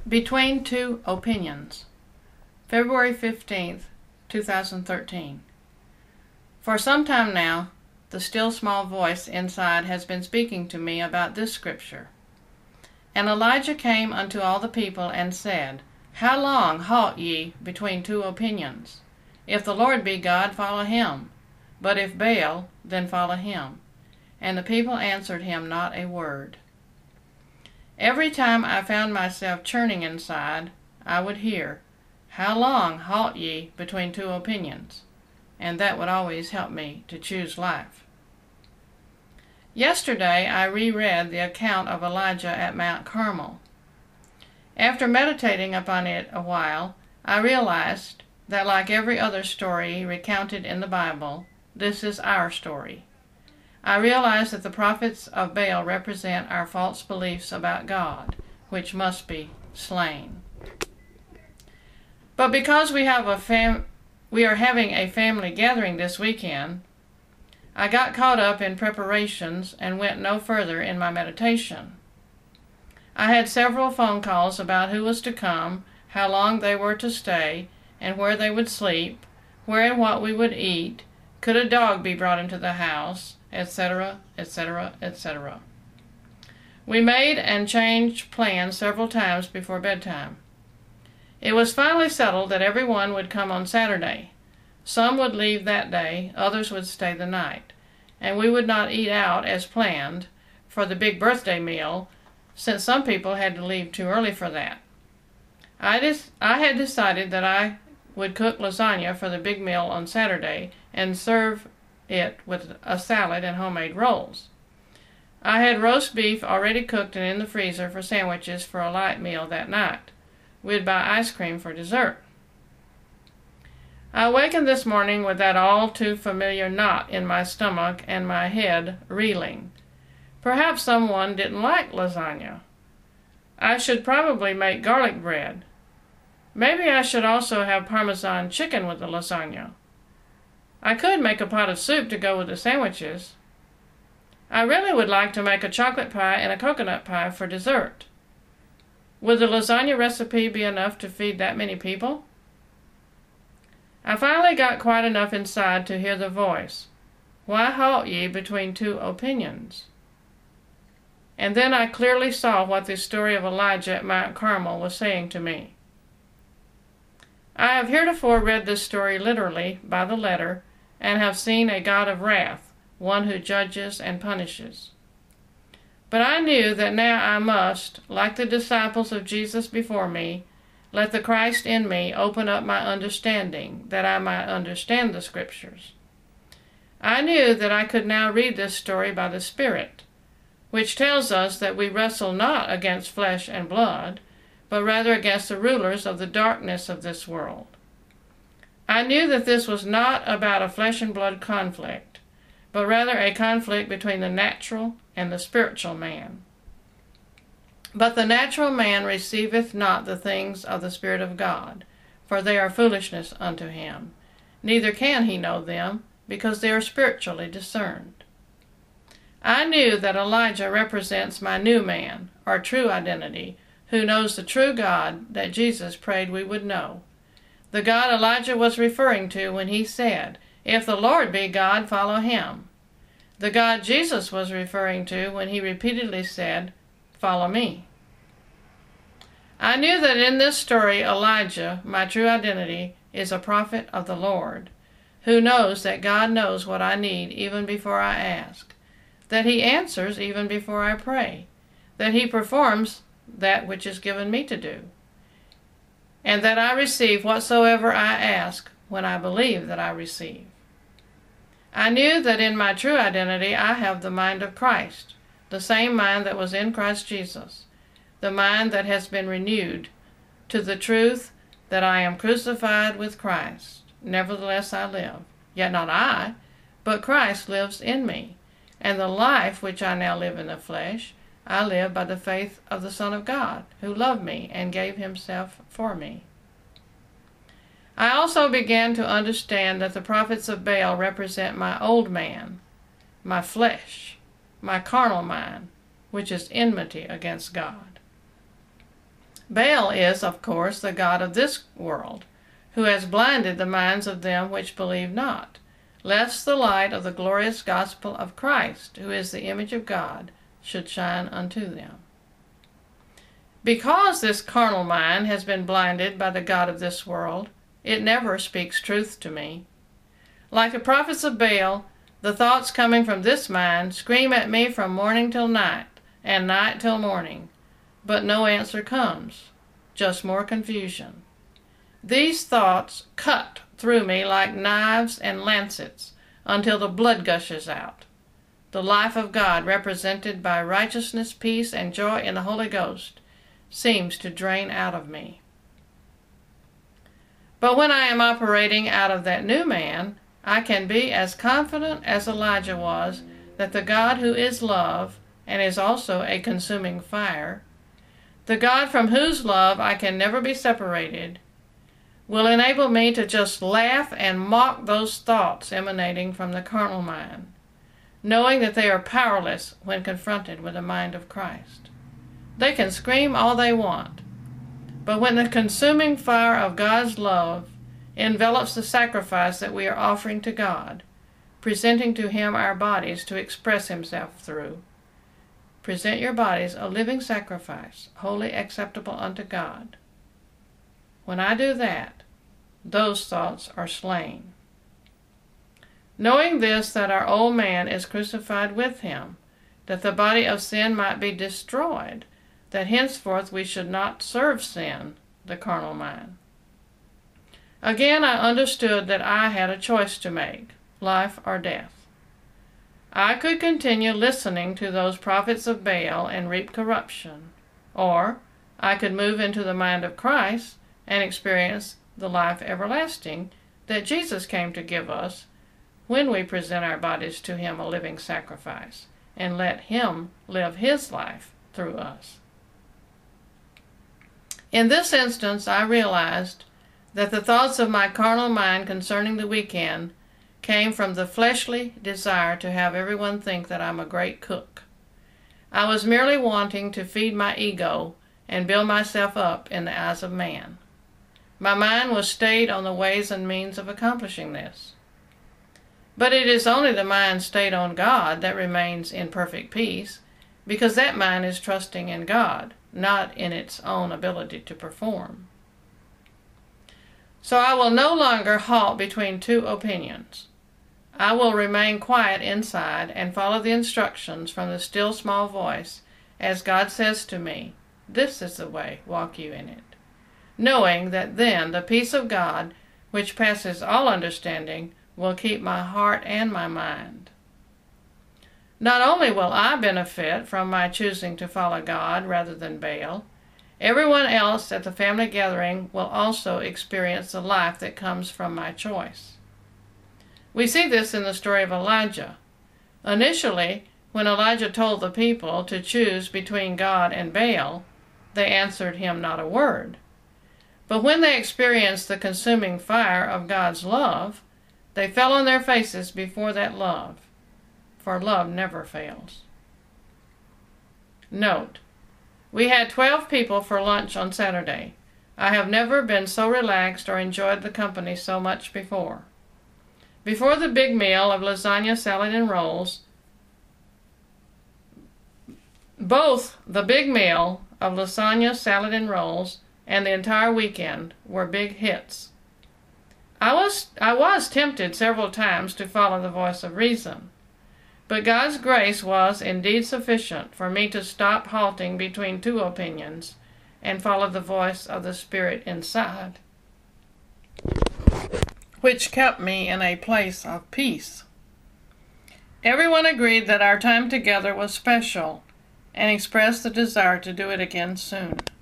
Between Two Opinions, February 15th, 2013. For some time now, the still small voice inside has been speaking to me about this scripture. And Elijah came unto all the people and said, How long halt ye between two opinions? If the Lord be God, follow him. But if Baal, then follow him. And the people answered him not a word. Every time I found myself churning inside, I would hear, How long halt ye between two opinions? And that would always help me to choose life. Yesterday I reread the account of Elijah at Mount Carmel. After meditating upon it a while, I realized that like every other story recounted in the Bible, this is our story. I realize that the prophets of Baal represent our false beliefs about God, which must be slain. But because we are having a family gathering this weekend, I got caught up in preparations and went no further in my meditation. I had several phone calls about who was to come, how long they were to stay, and where they would sleep, where and what we would eat, could a dog be brought into the house, etc., etc., etc. We made and changed plans several times before bedtime. It was finally settled that everyone would come on Saturday. Some would leave that day, others would stay the night, and we would not eat out as planned for the big birthday meal, since some people had to leave too early for that. I had decided that I would cook lasagna for the big meal on Saturday and serve it with a salad and homemade rolls. I had roast beef already cooked and in the freezer for sandwiches for a light meal that night. We'd buy ice cream for dessert. I awakened this morning with that all too familiar knot in my stomach and my head reeling. Perhaps someone didn't like lasagna. I should probably make garlic bread. Maybe I should also have Parmesan chicken with the lasagna. I could make a pot of soup to go with the sandwiches. I really would like to make a chocolate pie and a coconut pie for dessert. Would the lasagna recipe be enough to feed that many people? I finally got quiet enough inside to hear the voice, Why halt ye between two opinions? And then I clearly saw what the story of Elijah at Mount Carmel was saying to me. I have heretofore read this story literally, by the letter, and have seen a God of wrath, one who judges and punishes. But I knew that now I must, like the disciples of Jesus before me, let the Christ in me open up my understanding, that I might understand the Scriptures. I knew that I could now read this story by the Spirit, which tells us that we wrestle not against flesh and blood, but rather against the rulers of the darkness of this world. I knew that this was not about a flesh and blood conflict, but rather a conflict between the natural and the spiritual man. But the natural man receiveth not the things of the Spirit of God, for they are foolishness unto him. Neither can he know them, because they are spiritually discerned. I knew that Elijah represents my new man, or true identity, who knows the true God that Jesus prayed we would know. The God Elijah was referring to when he said, If the Lord be God, follow him. The God Jesus was referring to when he repeatedly said, Follow me. I knew that in this story Elijah, my true identity, is a prophet of the Lord, who knows that God knows what I need even before I ask, that he answers even before I pray, that he performs that which is given me to do, and that I receive whatsoever I ask when I believe that I receive. I knew that in my true identity I have the mind of Christ, the same mind that was in Christ Jesus, the mind that has been renewed to the truth that I am crucified with Christ. Nevertheless I live, yet not I, but Christ lives in me, and the life which I now live in the flesh, I live by the faith of the Son of God, who loved me and gave himself for me. I also began to understand that the prophets of Baal represent my old man, my flesh, my carnal mind, which is enmity against God. Baal is, of course, the god of this world, who has blinded the minds of them which believe not, lest the light of the glorious gospel of Christ, who is the image of God, should shine unto them. Because this carnal mind has been blinded by the god of this world, it never speaks truth to me. Like the prophets of Baal, the thoughts coming from this mind scream at me from morning till night, and night till morning, but no answer comes, just more confusion. These thoughts cut through me like knives and lancets until the blood gushes out. The life of God, represented by righteousness, peace, and joy in the Holy Ghost, seems to drain out of me. But when I am operating out of that new man, I can be as confident as Elijah was that the God who is love and is also a consuming fire, the God from whose love I can never be separated, will enable me to just laugh and mock those thoughts emanating from the carnal mind, knowing that they are powerless when confronted with the mind of Christ. They can scream all they want, but when the consuming fire of God's love envelops the sacrifice that we are offering to God, presenting to Him our bodies to express Himself through, present your bodies a living sacrifice, wholly acceptable unto God. When I do that, those thoughts are slain. Knowing this, that our old man is crucified with Him, that the body of sin might be destroyed, that henceforth we should not serve sin, the carnal mind. Again I understood that I had a choice to make, life or death. I could continue listening to those prophets of Baal and reap corruption, or I could move into the mind of Christ and experience the life everlasting that Jesus came to give us when we present our bodies to Him a living sacrifice and let Him live His life through us. In this instance, I realized that the thoughts of my carnal mind concerning the weekend came from the fleshly desire to have everyone think that I'm a great cook. I was merely wanting to feed my ego and build myself up in the eyes of man. My mind was stayed on the ways and means of accomplishing this. But it is only the mind stayed on God that remains in perfect peace, because that mind is trusting in God, not in its own ability to perform. So I will no longer halt between two opinions. I will remain quiet inside and follow the instructions from the still small voice as God says to me, "This is the way, walk you in it," knowing that then the peace of God, which passes all understanding, will keep my heart and my mind. Not only will I benefit from my choosing to follow God rather than Baal, everyone else at the family gathering will also experience the life that comes from my choice. We see this in the story of Elijah. Initially, when Elijah told the people to choose between God and Baal, they answered him not a word. But when they experienced the consuming fire of God's love, they fell on their faces before that love, for love never fails. Note, we had 12 people for lunch on Saturday. I have never been so relaxed or enjoyed the company so much before. Before the big meal of lasagna, salad, and rolls, both the big meal of lasagna, salad, and rolls and the entire weekend were big hits. I was tempted several times to follow the voice of reason, but God's grace was indeed sufficient for me to stop halting between two opinions and follow the voice of the Spirit inside, which kept me in a place of peace. Everyone agreed that our time together was special and expressed the desire to do it again soon.